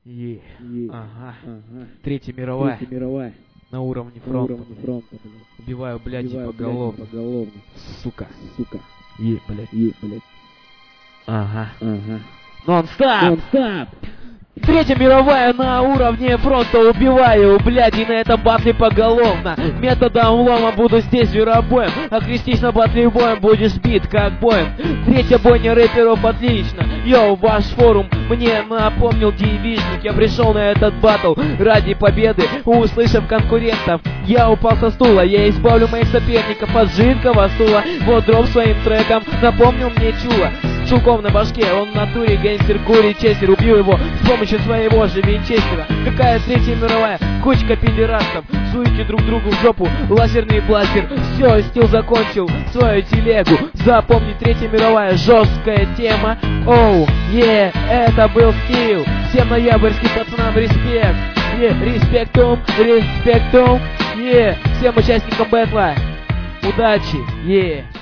Ага. Третья мировая. На уровне фронта. Убиваю, блядь, поголовно. Сука. Блядь. Ага. Нон-стоп! Третья мировая на уровне фронта. Убиваю, блядь, и на этом батле поголовно. Методом лома буду здесь зверобоем. Окрестись на батле боем, будешь бит как боем. Третья бойня рэперов отлично. Йоу, ваш форум мне напомнил девичник. Я пришел на этот батл ради победы. Услышав конкурентов, я упал со стула. Я избавлю моих соперников от жидкого стула. Вот дроп своим треком напомнил мне чула. С чулком на башке, он в натуре гангстер, Кори Честер. Убью его с помощью своего же винчестера. Какая третья мировая? Кучка пидерастов. Суете друг другу в жопу лазерный бластер. Все, стил закончил свою телегу. Запомни, третья мировая жесткая тема. Оу, это был стил. Всем ноябрьским пацанам респект. Респектум. Всем участникам бэтла удачи.